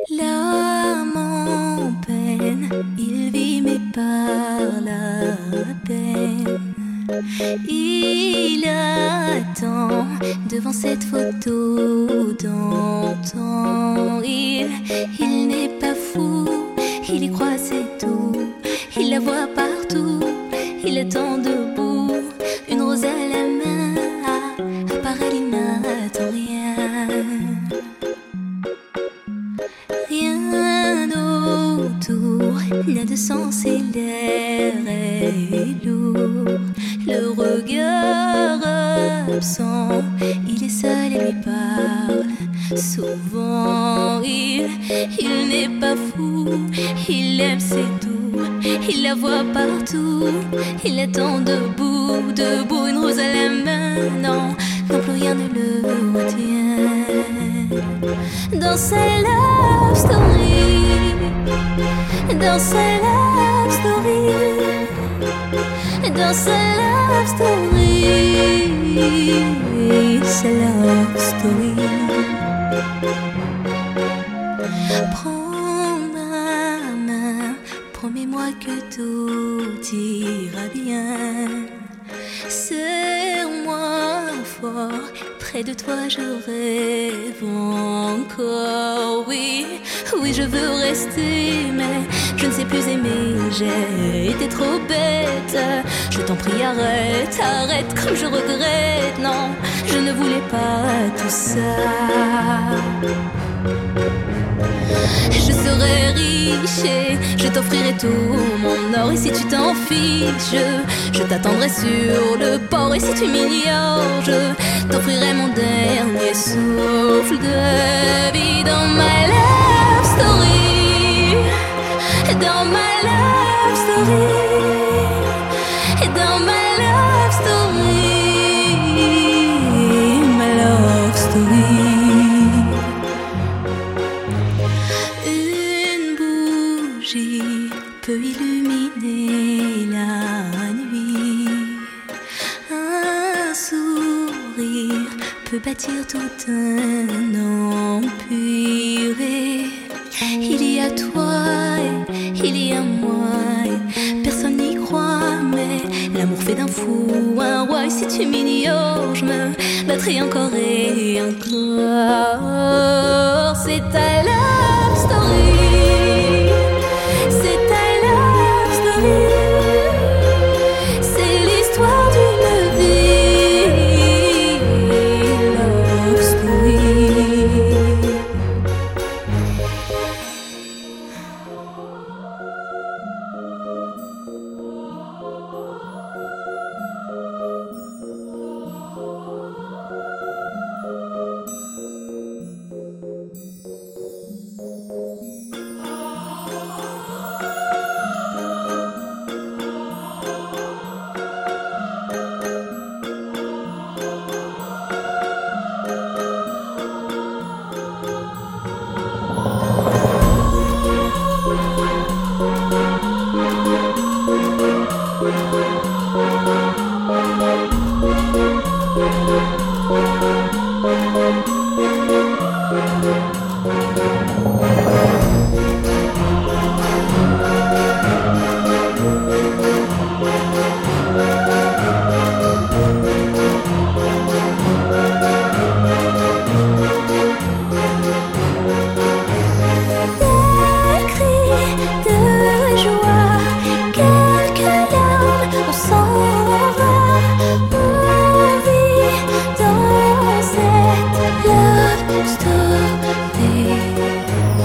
L'âme en peine, il vit mais par la peine. Il attend devant cette photo d'antan. Il n'est pas fou, il y croit c'est tout. Il la voit partout, il attend debout, une rose à la main. À part elle, il n'attend rien. Rien autour n'a de sens et l'air est lourd. Le regard absent, il est seul et lui parle souvent. Il n'est pas fou, il aime c'est tout. Il la voit partout, il attend debout, debout, une rose à la main. Non, non plus rien ne le retient. Dans sa love story, dans sa love story, dans sa love story, sa love story. Prends ma main, promets-moi que tout ira bien. Serre-moi fort, près de toi je rêve encore. Oui, oui je veux rester, mais je ne sais plus aimer. J'ai été trop bête. Je t'en prie arrête, arrête comme je regrette. Non, je ne voulais pas tout ça. Je serai riche et je t'offrirai tout mon or. Et si tu t'en fiches, je t'attendrai sur le port. Et si tu m'ignores, je t'offrirai mon dernier souffle de vie. Dans ma love story, dans ma love story, dans ma love story, ma love story. Peut illuminer la nuit. Un sourire peut bâtir tout un empire. Il y a toi et il y a moi et personne n'y croit, mais l'amour fait d'un fou un roi. Et si tu m'ignores, je me battrai encore et encore. C'est ta love story. C'est l'histoire d'une vie. Love story.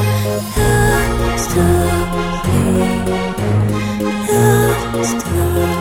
Stop.